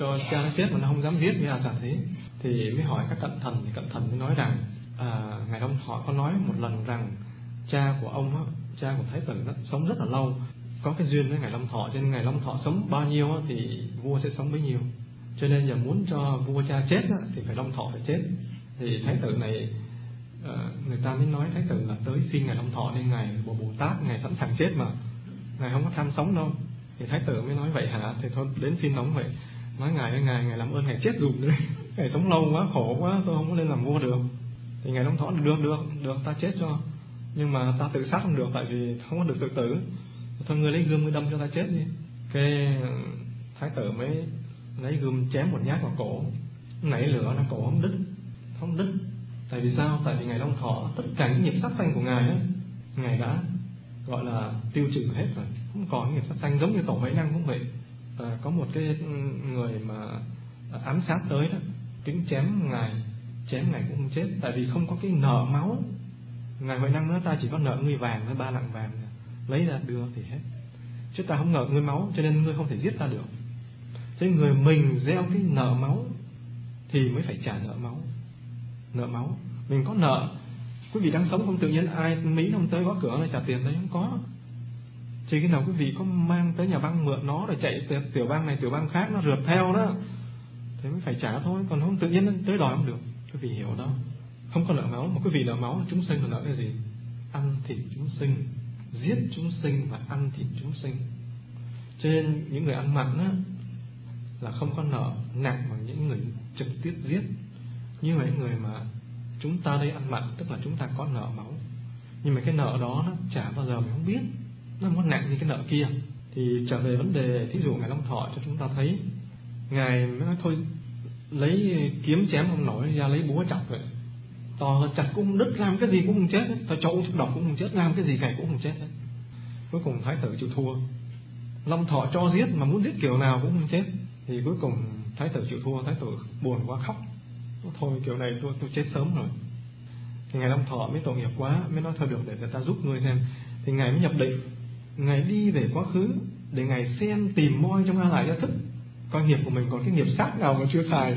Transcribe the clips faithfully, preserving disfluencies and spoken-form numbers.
cho cha nó chết mà nó không dám giết, như là giả thế. Thì mới hỏi các cận thần, thì cận thần mới nói rằng à, ngài Long Thọ có nói một lần rằng cha của ông á, cha của thái tử nó sống rất là lâu, có cái duyên với ngài Long Thọ, cho nên ngài Long Thọ sống bao nhiêu á, thì vua sẽ sống bấy nhiêu. Cho nên giờ muốn cho vua cha chết á, thì phải Long Thọ phải chết. Thì thái tử này à, người ta mới nói thái tử là tới xin ngài Long Thọ, nên ngài Bồ Bồ Tát ngài sẵn sàng chết mà, ngài không có tham sống đâu. Thì thái tử mới nói vậy hả, thì thôi đến xin nóng vậy. Nói ngài ơi, ngài ngài làm ơn ngài chết dùm đi, ngài sống lâu quá khổ quá, tôi không có lên làm vua được. Thì ngài Long Thọ được được được ta chết cho, nhưng mà ta tự sát không được, tại vì không có được tự tử. Thôi ngươi lấy gươm ngươi đâm cho ta chết đi. Cái thái tử mới lấy gươm chém một nhát vào cổ, nảy lửa nó cổ không đứt, không đứt. Tại vì sao? Tại vì ngài Long Thọ tất cả những nghiệp sát sanh của ngài ấy, ngài đã gọi là tiêu trừ hết rồi, không còn những nghiệp sát sanh. Giống như tổ Huệ Năng cũng vậy. À, có một cái người mà ám sát tới đó, tính chém ngài, chém ngài cũng không chết, tại vì không có cái nợ máu. Ngài Huệ Năng nói ta chỉ có nợ ngươi vàng với ba lạng vàng, lấy ra đưa thì hết, chứ ta không nợ ngươi máu, cho nên ngươi không thể giết ta được. Cho nên người mình gieo cái nợ máu thì mới phải trả nợ máu. Nợ máu mình có nợ, quý vị đang sống không tự nhiên ai Mỹ không tới gõ cửa là trả tiền đấy, không có. Chỉ khi nào quý vị có mang tới nhà băng mượn nó rồi chạy tiểu bang này tiểu bang khác nó rượt theo đó, thế mới phải trả thôi, còn không tự nhiên tới đòi không được. Quý vị hiểu đó, không có nợ máu. Mà quý vị nợ máu, chúng sinh là nợ cái gì? Ăn thịt chúng sinh, giết chúng sinh và ăn thịt chúng sinh. Cho nên những người ăn mặn á là không có nợ nặng bằng những người trực tiếp giết. Như mấy người mà chúng ta đây ăn mặn, tức là chúng ta có nợ máu, nhưng mà cái nợ đó nó chả bao giờ mình không biết, nó không có nặng như cái nợ kia. Thì trở về vấn đề, thí dụ ngài Long Thọ cho chúng ta thấy, ngài mới nói thôi lấy kiếm chém không nổi, ra lấy búa chọc vậy, to chặt cũng không đứt, làm cái gì cũng không chết hết, ta cho uống thuốc độc cũng không chết, làm cái gì ngài cũng không chết hết. Cuối cùng thái tử chịu thua. Long Thọ cho giết mà muốn giết kiểu nào cũng không chết, thì cuối cùng thái tử chịu thua. Thái tử buồn quá khóc, thôi kiểu này tôi tôi chết sớm rồi. Thì ngài Long Thọ mới tội nghiệp quá, mới nói thôi được, để người ta giúp ngươi xem. Thì ngài mới nhập định, ngài đi về quá khứ để ngài xem tìm moi trong A Lại Gia Thức, coi nghiệp của mình còn cái nghiệp sát nào mà chưa xài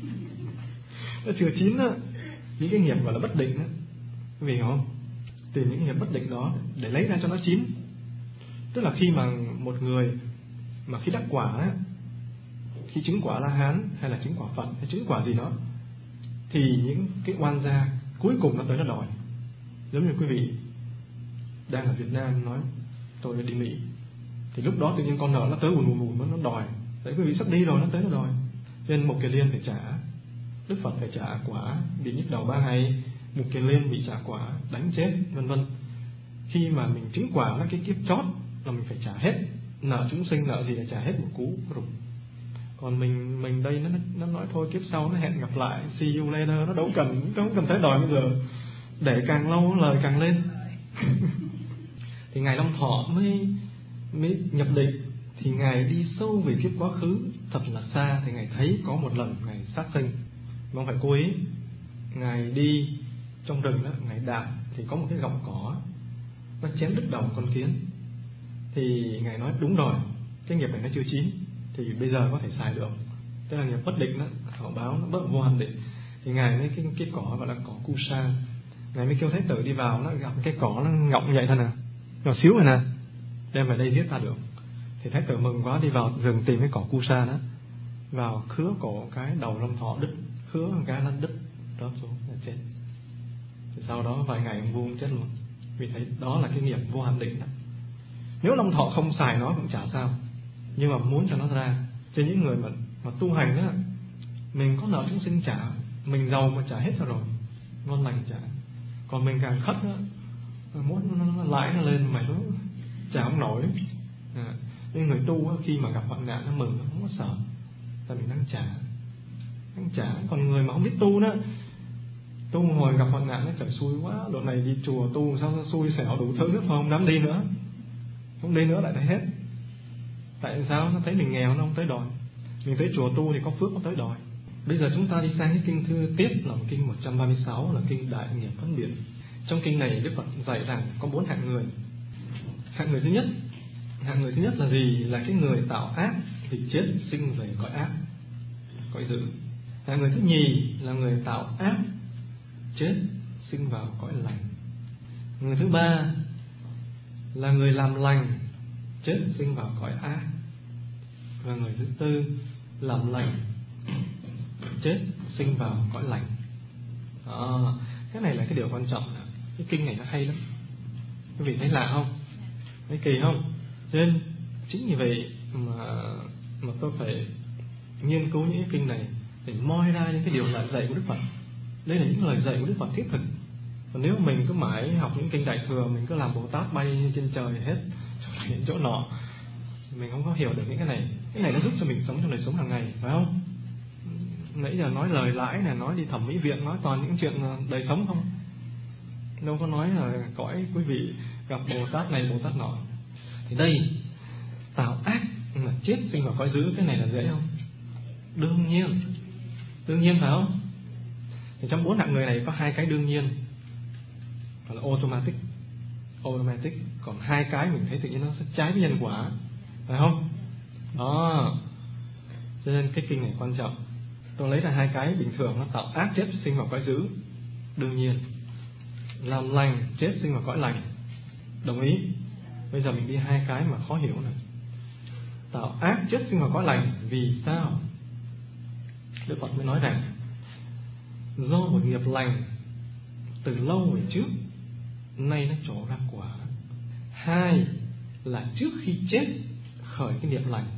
nó chưa chín á, những cái nghiệp gọi là bất định á, quý vị hiểu không? Tìm những cái nghiệp bất định đó để lấy ra cho nó chín. Tức là khi mà một người mà khi đắc quả á, khi chứng quả La Hán hay là chứng quả Phật hay chứng quả gì đó, thì những cái oan gia cuối cùng nó tới nó đòi. Giống như quý vị đang ở Việt Nam nói tôi đi Mỹ, thì lúc đó tự nhiên con nợ nó tới ùn ùn ùn nó đòi. Đấy, quý vị sắp đi rồi nó tới nó đòi, cho nên Mục Kiền Liên phải trả, Đức Phật phải trả quả bị nhức đầu ba ngày, Mục Kiền Liên bị trả quả đánh chết, vân vân. Khi mà mình chứng quả nó cái kiếp chót là mình phải trả hết nợ chúng sinh, nợ gì để trả hết một cú rụng. Còn mình mình đây nó nó nói thôi kiếp sau nó hẹn gặp lại, see you later, nó đâu cần đâu cần tới đòi bây giờ, để càng lâu lời càng lên. Thì ngài Long Thọ mới mới nhập định, thì ngài đi sâu về kiếp quá khứ thật là xa. Thì ngài thấy có một lần ngài sát sinh, mà không phải cố ý. Ngài đi trong rừng đó, ngài đạp thì có một cái gọng cỏ nó chém đứt đầu con kiến. Thì ngài nói đúng rồi, cái nghiệp này nó chưa chín, thì bây giờ có thể xài được. Tức là nghiệp bất định đó, họ báo nó bất vô hạn định. Thì ngài mới cái cái cỏ gọi là cỏ cu sa, ngài mới kêu thái tử đi vào, nó gặp cái cỏ nó ngọng vậy thôi nè, nhỏ xíu rồi nè, đem về đây giết ta được. Thì thái tử mừng quá, đi vào rừng tìm cái cỏ cu sa đó, vào khứa cổ cái đầu Long Thọ đứt, khứa một cái nó đứt rớt xuống là chết. Thì sau đó vài ngày ông vua cũng chết luôn, vì thấy đó là cái nghiệp vô hạn định đó. Nếu Long Thọ không xài nó cũng chả sao, nhưng mà muốn cho nó ra. Cho những người mà mà tu hành đó, mình có nợ chúng sinh trả, mình giàu mà trả hết rồi, ngon lành trả. Còn mình càng khất đó, muốn nó, nó lãi nó lên mày nó trả không nổi. À, nên người tu đó, khi mà gặp hoạn nạn nó mừng, nó không có sợ, tại mình đang trả, đang trả. Còn người mà không biết tu đó, tu hồi gặp hoạn nạn nó trời xui quá, độ này đi chùa tu sao nó xui xẻo đủ thứ, không dám đi nữa, không đi nữa lại thấy hết. Tại sao? Nó thấy mình nghèo nó không tới đòi. Mình tới chùa tu thì có phước nó tới đòi. Bây giờ chúng ta đi sang cái kinh thư tiếp là kinh một trăm ba mươi sáu, là kinh Đại Nghiệp Phân Biệt. Trong kinh này Đức Phật dạy rằng có bốn hạng người. Hạng người thứ nhất, hạng người thứ nhất là gì? Là cái người tạo ác thì chết sinh về cõi ác. cõi dữ. Là người thứ nhì là người tạo ác, chết sinh vào cõi lành. Người thứ ba là người làm lành, chết sinh vào cõi ác. Và người thứ tư làm lành, chết sinh vào cõi lành. Đó, cái này là cái điều quan trọng. Cái kinh này nó hay lắm. Quý vị thấy lạ không? Thấy kỳ không? Cho nên chính vì vậy mà mà tôi phải nghiên cứu những cái kinh này để moi ra những cái điều là dạy của Đức Phật. Đây là những lời dạy của Đức Phật thiết thực. Còn nếu mình cứ mãi học những kinh Đại Thừa, mình cứ làm Bồ Tát bay trên trời hết chỗ này đến chỗ nọ, mình không có hiểu được những cái này. Cái này nó giúp cho mình sống trong đời sống hàng ngày, phải không? Nãy giờ nói lời lãi này, nói đi thẩm mỹ viện, nói toàn những chuyện đời sống không, đâu có nói là cõi quý vị gặp Bồ Tát này Bồ Tát nọ. Thì đây, tạo ác mà chết sinh vào cõi dữ, cái này là dễ không? Đương nhiên, đương nhiên phải không? Thì trong bốn hạng người này có hai cái đương nhiên, gọi là automatic, automatic. Còn hai cái mình thấy tự nhiên nó sẽ trái với nhân quả, phải không? Đó, cho nên cái kinh này quan trọng. Tôi lấy ra hai cái bình thường, nó tạo ác chết sinh vào cõi dữ, đương nhiên. Làm lành chết sinh vào cõi lành, đồng ý. Bây giờ mình đi hai cái mà khó hiểu này. Tạo ác chết sinh vào cõi lành, vì sao? Đức Phật mới nói rằng do một nghiệp lành từ lâu về trước, nay nó trổ ra quả. Hai là trước khi chết khởi cái niệm lành.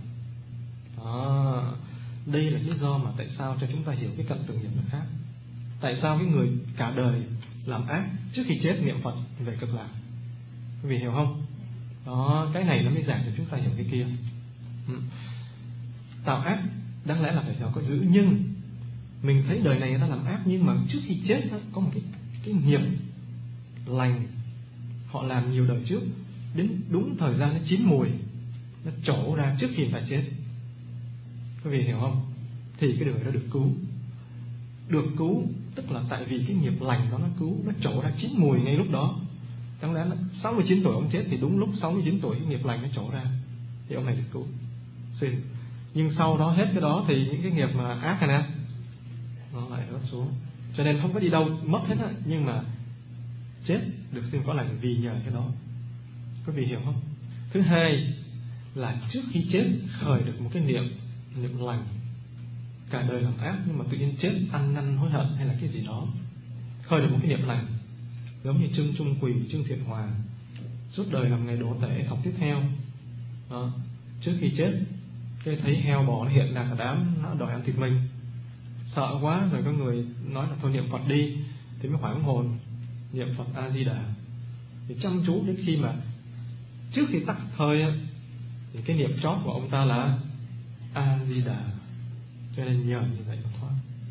Đó, đây là lý do mà tại sao cho chúng ta hiểu cái cận tử nghiệp nó khác. Tại sao cái người cả đời làm ác trước khi chết niệm Phật về cực lạc, quý vị hiểu không? Đó, cái này nó mới giảng cho chúng ta hiểu cái kia. ừ. Tạo ác đáng lẽ là phải vào cõi dữ, nhưng mình thấy đời này người ta làm ác, nhưng mà trước khi chết đó, có một cái, cái nghiệp lành họ làm nhiều đời trước, đến đúng thời gian nó chín mùi, nó trổ ra trước khi người ta chết. Quý vị hiểu không? Thì cái điều đó được cứu. Được cứu tức là tại vì cái nghiệp lành đó nó cứu, nó trổ ra chín mùi ngay lúc đó. Đáng lẽ là sáu mươi chín tuổi ông chết, thì đúng lúc sáu mươi chín tuổi cái nghiệp lành nó trổ ra, thì ông này được cứu. Xin. Nhưng sau đó hết cái đó thì những cái nghiệp mà ác này nè, nó lại rớt xuống. Cho nên không có đi đâu mất hết á, nhưng mà chết được sinh có lành vì nhờ cái đó. Quý vị hiểu không? Thứ hai là trước khi chết khởi được một cái niệm niệm lành, cả đời làm ác nhưng mà tự nhiên chết ăn năn hối hận hay là cái gì đó, khởi được một cái niệm lành, giống như Trương Trung Quỳ, Trương Thiện Hòa, suốt đời làm nghề đổ tể, học tiếp theo. Đó. Trước khi chết, cái thấy heo bò nó hiện ra cả đám, nó đòi ăn thịt mình, sợ quá rồi có người nói là thôi niệm Phật đi, thì mới hoảng hồn niệm Phật A Di Đà, thì chăm chú đến khi mà trước khi tắt hơi thì cái niệm chót của ông ta là A Di Đà, cho nên nhờ như vậy mà thoát.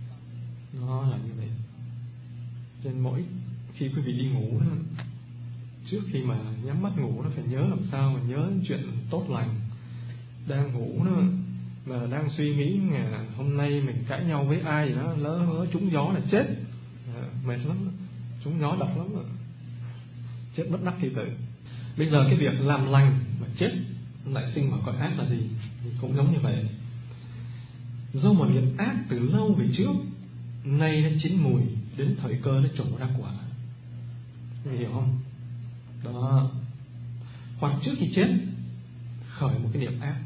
Nó là như vậy. Cho nên mỗi khi quý vị đi ngủ đó, trước khi mà nhắm mắt ngủ nó phải nhớ làm sao mà nhớ chuyện tốt lành. Đang ngủ đó mà đang suy nghĩ ngày hôm nay mình cãi nhau với ai gì đó, lỡ hứa trúng gió là chết, à, mệt lắm, trúng gió độc lắm rồi, chết bất đắc kỳ tử. Bây giờ cái việc làm lành mà chết lại sinh vào cõi ác là gì? Thì cũng giống như vậy. Do một nghiệp ác từ lâu về trước, nay nó chín mùi, đến thời cơ nó trổ ra quả. Quý hiểu không? Đó. Hoặc trước khi chết khởi một cái niệm ác,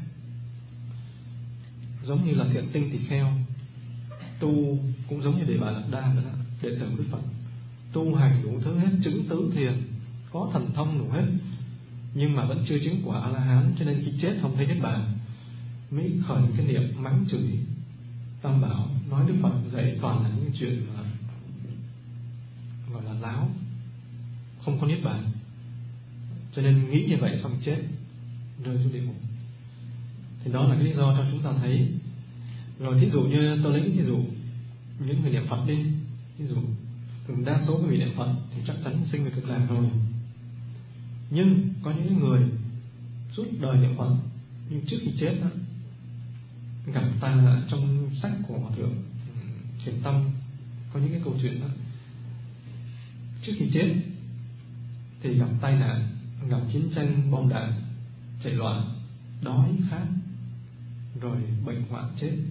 giống như là Thiện Tinh Tỳ Kheo tu cũng giống như Đề Bà Đạt Đa nữa, đệ tử Đức Phật, tu hành đủ thứ hết, chứng tứ thiền, có thần thông đủ hết, nhưng mà vẫn chưa chứng quả A La Hán, cho nên khi chết không thấy Niết Bàn, mới khởi cái niệm mắng chửi Tam Bảo, nói Đức Phật dạy toàn là những chuyện mà gọi là láo, không có Niết Bàn, cho nên nghĩ như vậy xong chết, rơi xuống địa ngục. Thì đó là cái lý do cho chúng ta thấy. Rồi thí dụ như tôi lấy cái ví dụ những người niệm Phật đi, ví dụ đa số người niệm Phật thì chắc chắn sinh về cực lạc rồi, nhưng có những người suốt đời niệm Phật nhưng trước khi chết đó, gặp tai nạn. Trong sách của Hòa Thượng Thiền Tâm có những cái câu chuyện đó, trước khi chết thì gặp tai nạn, gặp chiến tranh bom đạn, chạy loạn, đói khát, rồi bệnh hoạn chết.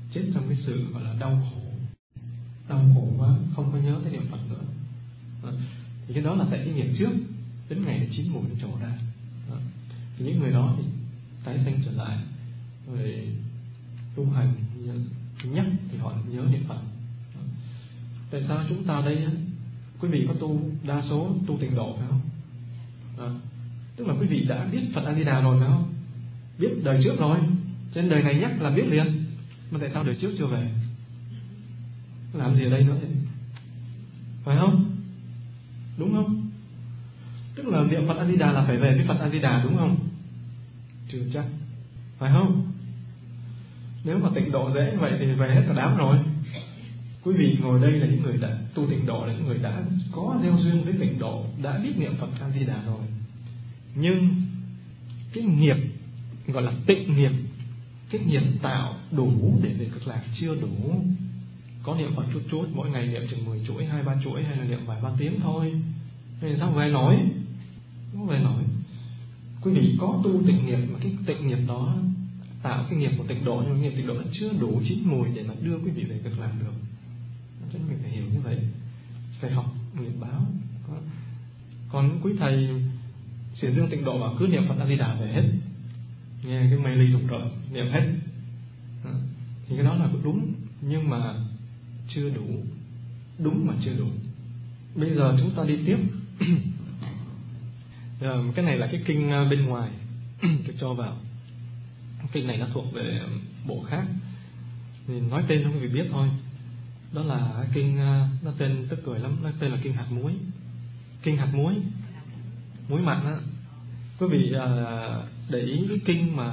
chết trong cái sự gọi là đau khổ, đau khổ quá, không có nhớ tới niệm Phật nữa. Đó. Thì cái đó là tại cái nghiệp trước, đến ngày chín mùi nó trổ ra. Đó. Thì những người đó thì tái sanh trở lại, rồi tu hành nhắc thì họ nhớ niệm Phật. Đó. Tại sao chúng ta đây, quý vị có tu, đa số tu tịnh độ phải không? Đó. Tức là quý vị đã biết Phật A Di Đà rồi phải không? Biết đời trước rồi, trên đời này nhắc là biết liền. Mà tại sao đời trước chưa về? Làm gì ở đây nữa vậy? Phải không? Đúng không? Tức là niệm Phật A Di Đà là phải về với Phật A Di Đà, đúng không? Chưa chắc, phải không? Nếu mà tịnh độ dễ vậy thì về hết cả đám rồi. Quý vị ngồi đây là những người đã tu tịnh độ, là những người đã có gieo duyên với tịnh độ, đã biết niệm Phật A Di Đà rồi. Nhưng cái nghiệp gọi là tịnh nghiệp, cái nghiệp tạo đủ để về cực lạc chưa đủ. Có niệm Phật chút chút, mỗi ngày niệm chừng mười chuỗi, hai ba chuỗi, hay là niệm vài ba tiếng thôi, thì sao về nổi? Không về nổi. Quý vị có tu tịnh nghiệp mà cái tịnh nghiệp đó tạo cái nghiệp của tịnh độ, nhưng mà nghiệp tịnh độ nó chưa đủ chín mùi để mà đưa quý vị về cực lạc được. Cho nên mình phải hiểu như vậy, phải học nghiệp báo. Còn quý thầy xiển dương tịnh độ bảo cứ niệm Phật A Di Đà về hết, nghe cái mây ly lục rợn niệm hết, thì cái đó là đúng, nhưng mà chưa đủ. Đúng mà chưa đủ. Bây giờ chúng ta đi tiếp. Cái này là cái kinh bên ngoài tôi cho vào. Kinh này nó thuộc về bộ khác, thì nói tên cho quý vị biết thôi. Đó là kinh, nó tên tức cười lắm, nó tên là kinh hạt muối. Kinh hạt muối, muối mặn á. Quý vị để ý cái kinh mà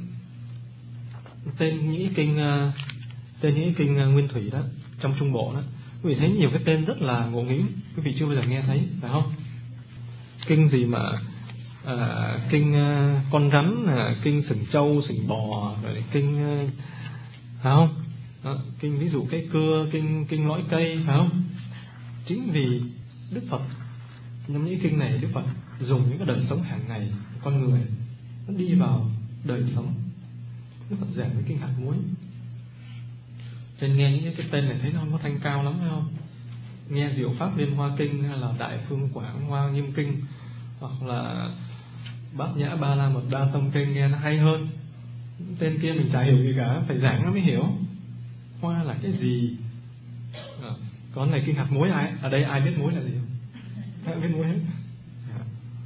tên những cái kinh tên những cái kinh nguyên thủy đó trong Trung Bộ đó, quý vị thấy nhiều cái tên rất là ngộ nghĩnh, quý vị chưa bao giờ nghe thấy, phải không? Kinh gì mà à, kinh uh, con rắn, à, kinh sừng trâu, sừng bò, rồi kinh uh, phải không? Đó, kinh ví dụ cái cưa, kinh kinh lõi cây, phải không? Chính vì Đức Phật trong những kinh này, Đức Phật dùng những cái đời sống hàng ngày của con người, nó đi vào đời sống. Đức Phật giảng với kinh hạt muối. Nên nghe những cái tên này thấy nó không có thanh cao lắm, phải không? Nghe Diệu Pháp Liên Hoa Kinh, hay là Đại Phương Quảng Hoa Nghiêm Kinh, hoặc là Bát Nhã Ba La Mật Đa Tâm Kinh nghe nó hay hơn. Tên kia mình chả hiểu gì cả, phải giảng nó mới hiểu. Hoa là cái gì? À, còn này kinh hạt muối, ai ở đây ai biết muối là gì không? Ai biết muối hết. À,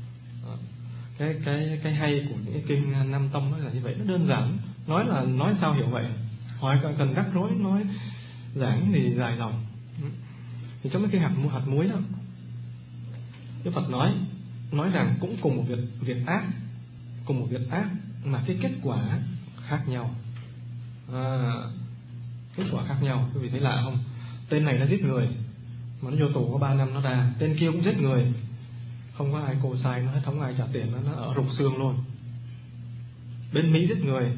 cái cái cái hay của những cái kinh Nam Tông đó là như vậy, nó đơn giản. Nói là nói sao hiểu vậy? Hỏi cần rắc rối nói giảng thì dài dòng. Thì trong cái hạt hạt muối đó, Đức Phật nói nói rằng cũng cùng một việc việc ác, cùng một việc ác mà cái kết quả khác nhau. À, kết quả khác nhau, quý vị thấy lạ không? Tên này nó giết người mà nó vô tù có ba năm nó ra, tên kia cũng giết người, không có ai cô sai nó hết, không có ai trả tiền nó, nó ở rục xương luôn. Bên Mỹ giết người,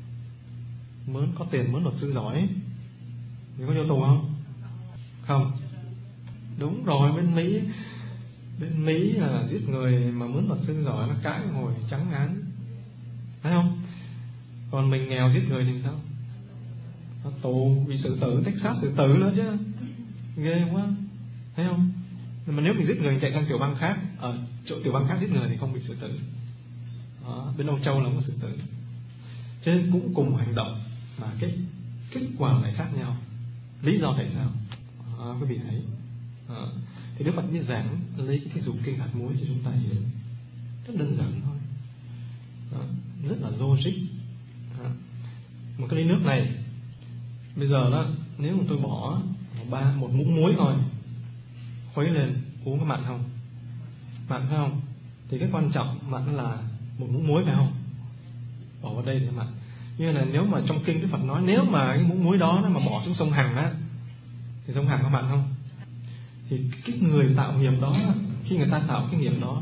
mướn có tiền, mướn luật sư giỏi, thì có vô tù không? Không. Đúng rồi, bên Mỹ bên Mỹ là giết người mà mướn luật sư giỏi, nó cãi ngồi trắng án, thấy không? Còn mình nghèo giết người thì sao? Nó tù, bị xử tử, Texas xử tử nữa chứ, ghê quá, thấy không? Mà nếu mình giết người chạy sang tiểu bang khác, ở chỗ tiểu bang khác giết người thì không bị xử tử. Đó, bên Âu Châu là không có xử tử. Cho nên cũng cùng hành động mà cái kết quả lại khác nhau. Lý do tại sao? À, quý vị thấy. À, thì Đức Phật mới giảng lấy cái thí dụ kinh hạt muối cho chúng ta hiểu. Rất đơn giản thôi. À, rất là logic. À, một cái ly nước này, bây giờ đó, nếu mà tôi bỏ ba một muỗng muối thôi, khuấy lên uống có mặn không? Mặn phải không? Thì cái quan trọng mặn là một muỗng muối phải không? Bỏ vào đây thì mặn. Như là nếu mà trong kinh Đức Phật nói, nếu mà cái muỗng muối đó mà bỏ xuống sông Hằng á, thì sông Hằng có mặn không? Thì cái người tạo nghiệp đó, khi người ta tạo cái nghiệp đó,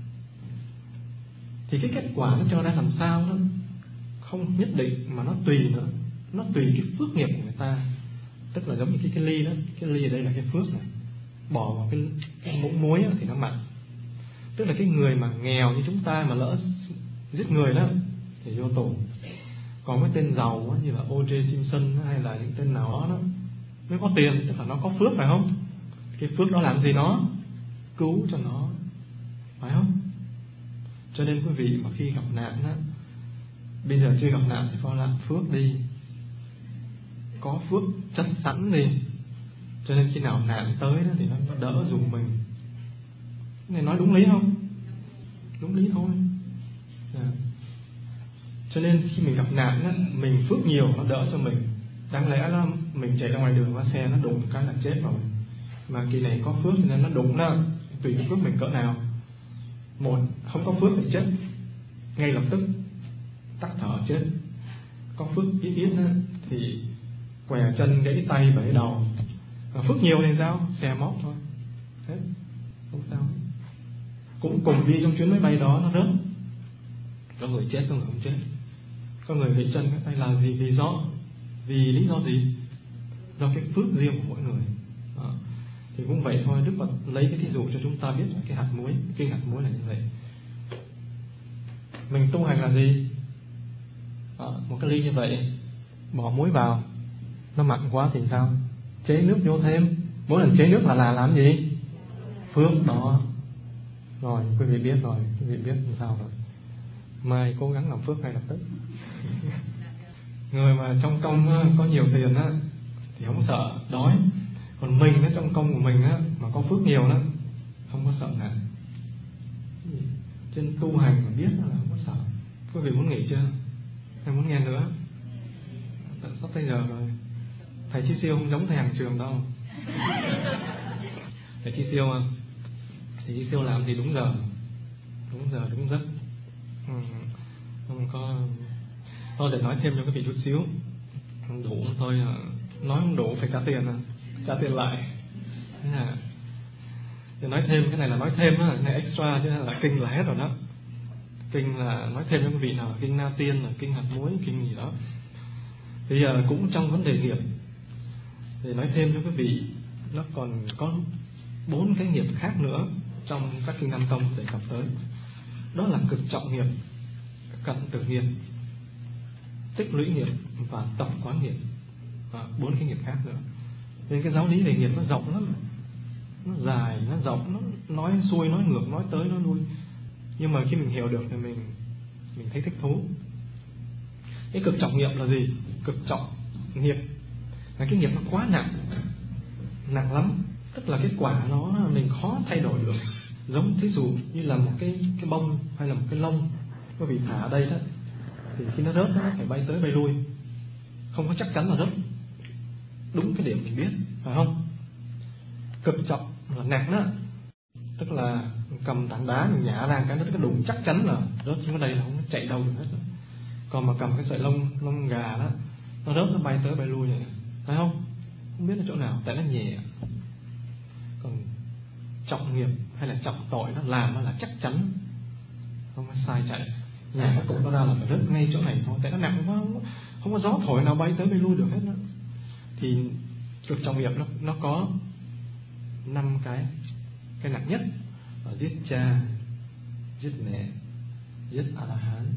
thì cái kết quả nó cho ra làm sao đó không nhất định, mà nó tùy nữa, nó tùy cái phước nghiệp của người ta. Tức là giống như cái, cái ly đó, cái ly ở đây là cái phước này, bỏ vào cái, cái muỗng muối đó, thì nó mặn. Tức là cái người mà nghèo như chúng ta mà lỡ giết người đó thì vô tù. Còn cái tên giàu á, như là ô giê Simpson hay là những tên nào đó, đó nó có tiền, tức là nó có phước, phải không? Cái phước đó làm gì nó? Cứu cho nó, phải không? Cho nên quý vị mà khi gặp nạn á, bây giờ chưa gặp nạn thì có làm phước đi, có phước chất sẵn đi, cho nên khi nào nạn tới đó thì nó đỡ dùng mình. Cái này nói đúng lý không? Đúng lý thôi. À. Cho nên khi mình gặp nạn á, mình phước nhiều nó đỡ cho mình. Đáng lẽ là mình chạy ra ngoài đường, xe nó đụng cái là chết rồi. Mà kỳ này có phước cho nên nó đụng đó, tùy phước mình cỡ nào. Một, không có phước thì chết ngay lập tức, tắc thở chết. Có phước ít ít đó, thì què chân, gãy tay, bể đầu. Mà phước nhiều thì sao? Xe móc thôi, hết, không sao. Cũng cùng đi trong chuyến máy bay đó, nó rớt, có người chết, có người không chết. Có người gãy chân, gãy tay là gì? Vì do Vì lý do gì? Do cái phước riêng của mỗi người đó. Thì cũng vậy thôi. Đức Phật lấy cái thí dụ cho chúng ta biết là cái hạt muối, cái hạt muối là như vậy. Mình tu hành là gì? Đó, một cái ly như vậy, bỏ muối vào, nó mặn quá thì sao? Chế nước vô thêm. Mỗi lần chế nước là là làm gì? Phước đó. Rồi quý vị biết rồi, quý vị biết làm sao rồi. Mai cố gắng làm phước ngay lập tức. Người mà trong công có nhiều tiền á thì không sợ đói. Còn mình á, trong công của mình á mà có phước nhiều đó, không có sợ nạn. Trên tu hành mà biết là không có sợ. Quý vị muốn nghỉ chưa? Hay muốn nghe nữa? Sắp tới giờ rồi. Thầy Chi Siêu không giống thầy hàng trường đâu. Thầy Chi Siêu à, thầy Chi Siêu làm thì đúng giờ, đúng giờ đúng giấc. Ừ, không có. Thôi để nói thêm cho các vị chút xíu. Đủ thôi, nói không đủ phải trả tiền, à trả tiền lại. À, để nói thêm, cái này là nói thêm á, này extra chứ là kinh là hết rồi đó. Kinh là nói thêm cho quý vị nào là kinh Na Tiên, là kinh hạt muối, kinh gì đó. Thì giờ cũng trong vấn đề nghiệp, để nói thêm cho quý vị, nó còn có bốn cái nghiệp khác nữa trong các kinh Nam Tông đề cập tới. Đó là cực trọng nghiệp, cận tử nghiệp, tích lũy nghiệp và tập quán nghiệp. Bốn cái nghiệp khác nữa. Nên cái giáo lý về nghiệp nó rộng lắm, nó dài, nó rộng, nó nói xuôi, nói ngược, nói tới, nói lui. Nhưng mà khi mình hiểu được thì mình mình thấy thích thú. Cái cực trọng nghiệp là gì? Cực trọng nghiệp là cái nghiệp nó quá nặng, nặng lắm. Tức là cái quả nó mình khó thay đổi được. Giống thí dụ như là một cái cái bông hay là một cái lông, có bị thả ở đây đó, thì khi nó rớt nó phải bay tới bay lui, không có chắc chắn là rớt đúng cái điểm mình biết, phải không? Cực trọng là nặng đó, tức là cầm tảng đá mình nhả ra cái nó cái đụng chắc chắn là rớt xuống đây, là không chạy đâu được hết. Còn mà cầm cái sợi lông lông gà đó, nó rớt nó bay tới bay lui này, phải không? Không biết là chỗ nào, tại nó nhẹ. Còn trọng nghiệp hay là trọng tội nó làm nó là chắc chắn, không có sai chạy. Nhả cái cục nó ra là phải rớt ngay chỗ này thôi, tại nó nặng quá, không có, không có gió thổi nào bay tới bay lui được hết đó. Thì cực trọng nghiệp nó nó có năm cái. Cái nặng nhất là giết cha, giết mẹ, giết A-la-hán,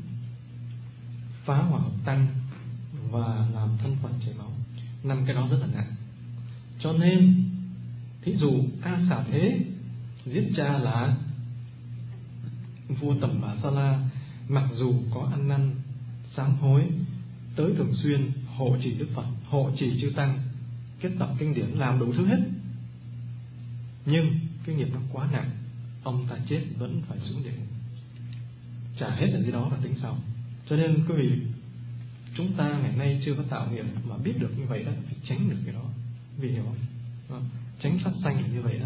phá hòa hợp tăng và làm thân Phật chảy máu. Năm cái đó rất là nặng. Cho nên thí dụ A Xà Thế giết cha là vua Tầm Bà Sa La, mặc dù có ăn năn sám hối, tới thường xuyên hộ trì Đức Phật, hộ trì chư tăng, kết tập kinh điển, làm đủ thứ hết, nhưng cái nghiệp nó quá nặng, ông ta chết vẫn phải xuống địa ngục, trả hết ở dưới đó và tính sau. Cho nên quý vị, chúng ta ngày nay chưa có tạo nghiệp mà biết được như vậy đó, phải tránh được cái đó, vì hiểu không? À, tránh sát sanh là như vậy đó.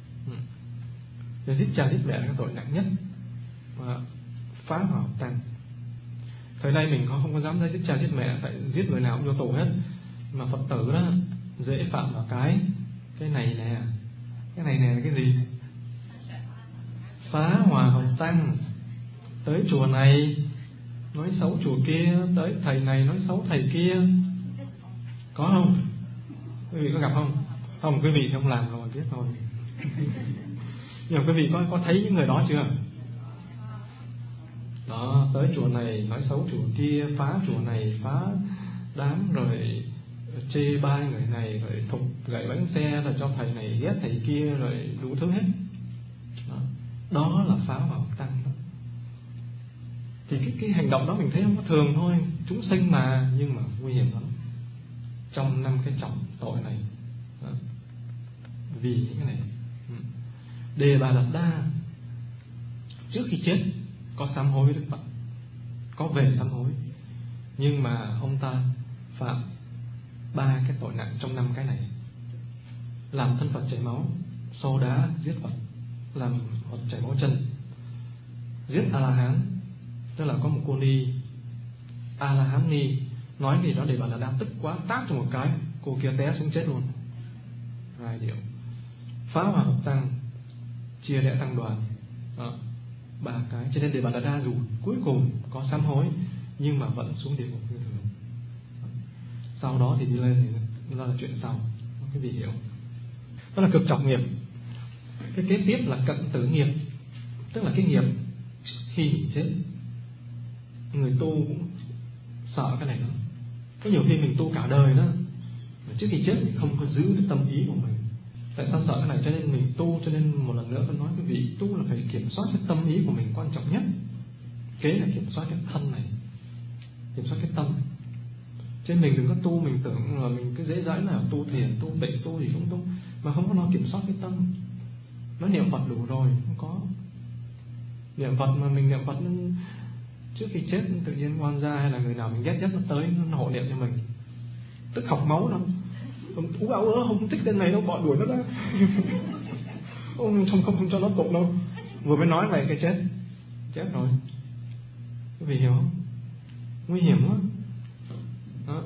Ừ. Giết cha giết mẹ là cái tội nặng nhất. À, phá hòa hợp tăng. Thời nay mình không có dám giết cha giết mẹ, tại giết người nào cũng vô tù hết. Mà Phật tử đó dễ phạm vào cái cái này nè. Cái này nè là cái gì? Phá hòa hợp tăng. Tới chùa này nói xấu chùa kia, tới thầy này nói xấu thầy kia. Có không? Quý vị có gặp không? Không, quý vị không làm rồi biết thôi. Nhưng mà quý vị có có thấy những người đó chưa? Đó, Đó, tới chùa này nói xấu chùa kia, phá chùa này, phá đám, rồi chê bai người này, rồi thục gậy bánh xe, rồi cho thầy này ghét thầy kia, rồi đủ thứ hết. Đó, đó là phá vào tăng đó. Thì cái, cái hành động đó mình thấy không có thường thôi, chúng sinh mà, nhưng mà nguy hiểm lắm. Trong năm cái trọng tội này đó, vì những cái này. Đề Bà Đạt Đa trước khi chết có sám hối với Đức Phật, có về sám hối, nhưng mà ông ta phạm ba cái tội nặng trong năm cái này: làm thân Phật chảy máu, xô đá giết Phật, làm Phật chảy máu chân, giết A La Hán. Tức là có một cô ni A La Hán ni nói gì đó, Đề Bà Đạt Đa tức quá tát cho một cái, cô kia té xuống chết luôn. Hai điều: phá hòa hợp tăng, chia rẽ tăng đoàn. Đó, ba cái. Cho nên Đề Bà Đạt Đa dù cuối cùng có sám hối nhưng mà vẫn xuống địa ngục như thường. Sau đó thì đi lên thì đó là chuyện sau, cái gì hiểu. Đó là cực trọng nghiệp. Cái kế tiếp là cận tử nghiệp, tức là cái nghiệp khi mình chết. Người tu cũng sợ cái này lắm. Có nhiều khi mình tu cả đời đó, trước khi chết mình không có giữ được tâm ý của mình. Tại sao sợ cái này? Cho nên mình tu. Cho nên một lần nữa tôi nói quý vị, tu là phải kiểm soát cái tâm ý của mình, quan trọng nhất. Kế là kiểm soát cái thân này, kiểm soát cái tâm. Chứ mình đừng có tu mình tưởng là mình cứ dễ dãi là tu thiền, tu tịnh, tu gì cũng tu, mà không có lo kiểm soát cái tâm. Nói niệm Phật đủ rồi, không có niệm Phật mà mình niệm Phật trước khi chết tự nhiên oan gia hay là người nào mình ghét nhất nó tới nó hộ niệm cho mình, tức học máu lắm. Ông ú áo ớ không thích tên này đâu, bọn đuổi nó ra. Ông không không không cho nó tụng đâu. Vừa mới nói vậy cái chết chết rồi. Quý vị hiểu không? Nguy hiểm lắm. Đó.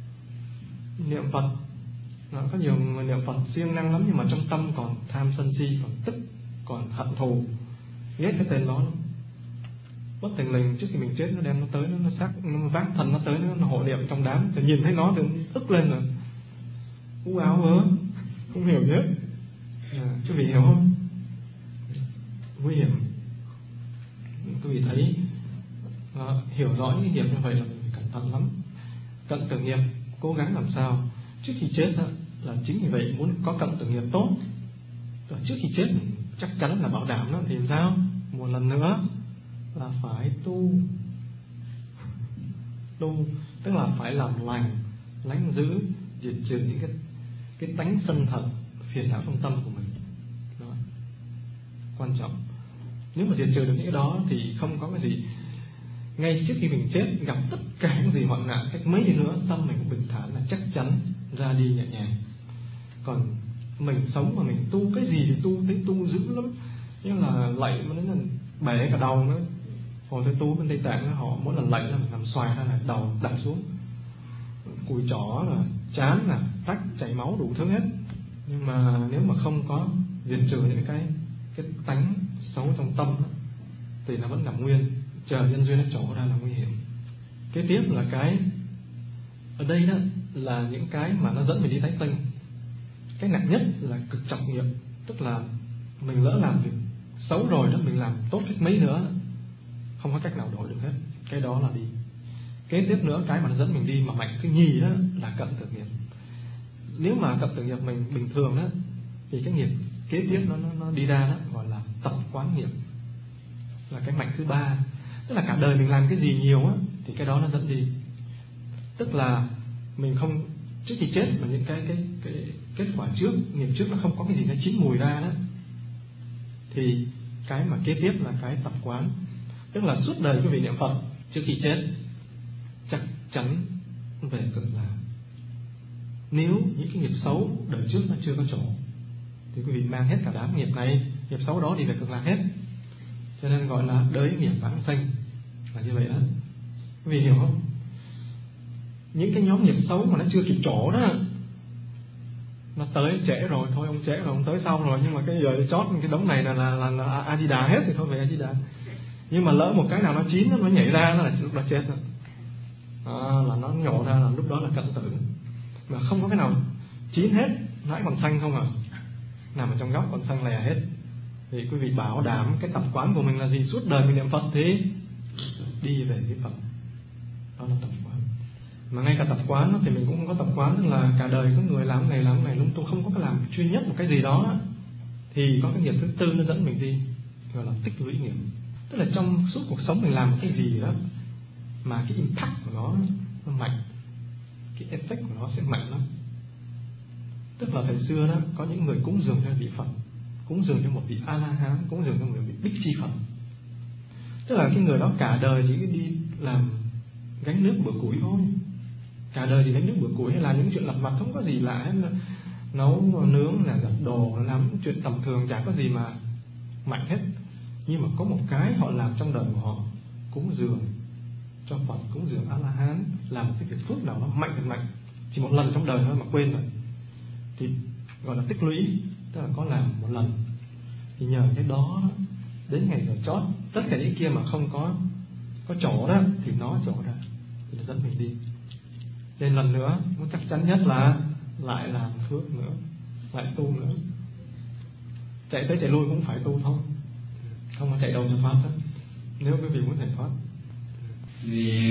Niệm Phật đó, có nhiều người niệm Phật siêng năng lắm nhưng mà trong tâm còn tham sân si, còn tức, còn hận thù, ghét cái tên đó lắm. Bất thình lình trước khi mình chết nó đem nó tới, nó, nó xác nó vác thân nó tới, nó, nó hộ niệm trong đám, thì nhìn thấy nó thì ức lên rồi, ú áo ớ, không hiểu gì hết. À, quý vị hiểu không? Nguy hiểm. Quý vị thấy à, hiểu rõ những nghiệp như vậy là mình phải cẩn thận lắm. Cận tử nghiệp cố gắng làm sao trước khi chết đó, là chính vì vậy muốn có cận tử nghiệp tốt. Rồi trước khi chết chắc chắn là bảo đảm đó, thì làm sao? Một lần nữa là phải tu. Tu tức là phải làm lành, lánh giữ, diệt trừ những cái cái tánh sân hận, phiền não trong tâm của mình. Đó, quan trọng. Nếu mà diệt trừ được những cái đó thì không có cái gì. Ngay trước khi mình chết gặp tất cả những gì hoạn nạn, cách mấy đi nữa tâm mình cũng bình thản là chắc chắn ra đi nhẹ nhàng. Còn mình sống mà mình tu cái gì thì tu, thấy tu dữ lắm, như là lạy mà đến là bể cả đầu nữa. Hồi tôi tu bên Tây Tạng họ mỗi lần lạy là mình nằm xoài ra là đầu đặt xuống, cùi chỏ là chán là rách chảy máu đủ thứ hết. Nhưng mà nếu mà không có diệt trừ những cái cái tánh xấu trong tâm đó, thì nó vẫn nằm nguyên, chờ nhân duyên nó trổ ra là nguy hiểm. Kế tiếp là cái ở đây đó là những cái mà nó dẫn mình đi tái sinh. Cái nặng nhất là cực trọng nghiệp, tức là mình lỡ làm việc xấu rồi đó, mình làm tốt cách mấy nữa không có cách nào đổi được hết, cái đó là đi. Kế tiếp nữa cái mà nó dẫn mình đi mà mạnh thứ nhì đó là cận tử nghiệp. Nếu mà cận tử nghiệp mình bình thường đó thì cái nghiệp kế tiếp nó nó, nó đi ra đó gọi là tập quán nghiệp, là cái mạnh thứ ba. Tức là cả đời mình làm cái gì nhiều á thì cái đó nó dẫn đi. Tức là mình không trước khi chết mà những cái cái cái kết quả trước, nghiệp trước nó không có cái gì nó chín mùi ra đó, thì cái mà kế tiếp là cái tập quán. Tức là suốt đời quý vị niệm Phật, trước khi chết chắc chắn về cực lạc. Nếu những cái nghiệp xấu đời trước nó chưa có chỗ thì quý vị mang hết cả đám nghiệp này, nghiệp xấu đó đi về cực lạc hết. Cho nên gọi là đới nghiệp vãng sanh, là như vậy đó. Quý vị hiểu không? Những cái nhóm nghiệp xấu mà nó chưa kịp chỗ đó, nó tới trễ rồi, thôi ông trễ rồi, ông tới sau rồi, nhưng mà cái giờ chót cái đống này là là là, là A Di Đà hết thì thôi về A Di Đà. Nhưng mà lỡ một cái nào nó chín nó nhảy ra là lúc đó chết rồi. À, là nó nhổ ra là lúc đó là cận tử. Mà không có cái nào chín hết, nãy còn xanh không à, nằm ở trong góc còn xanh lè hết. Thì quý vị bảo đảm cái tập quán của mình là gì? Suốt đời mình niệm Phật thì đi về với Phật. Đó là tập quán. Mà ngay cả tập quán đó, thì mình cũng không có tập quán, tức là cả đời có người làm này làm này lung tung, không có cái làm chuyên nhất một cái gì đó, đó thì có cái nghiệp thứ tư nó dẫn mình đi, gọi là tích lũy nghiệp. Tức là trong suốt cuộc sống mình làm một cái gì đó mà cái impact của nó nó mạnh, cái effect của nó sẽ mạnh lắm. Tức là thời xưa đó có những người cúng dường cho vị Phật, cúng dường cho một vị A La Hán, cúng dường cho một vị Bích Chi Phật. Tức là cái người đó cả đời chỉ đi làm gánh nước bữa củi thôi, cả đời chỉ gánh nước bữa củi hay là những chuyện lặt vặt, không có gì lạ hết, nấu nướng là giặt đồ, làm những chuyện tầm thường, chả có gì mà mạnh hết. Nhưng mà có một cái họ làm trong đời của họ, cúng dường cho Phật, cúng dường A La Hán, làm một cái việc phước nào nó mạnh thật mạnh, chỉ một lần trong đời thôi mà quên rồi, thì gọi là tích lũy. Tức là có làm một lần thì nhờ cái đó đến ngày giờ chót, tất cả những kia mà không có có chỗ đó thì nó chỗ ra, thì nó dẫn mình đi. Nên lần nữa muốn chắc chắn nhất là lại làm phước nữa, lại tu nữa. Chạy tới chạy lui cũng phải tu thôi, không có chạy đâu cho thoát hết, nếu quý vị muốn giải thoát. Vì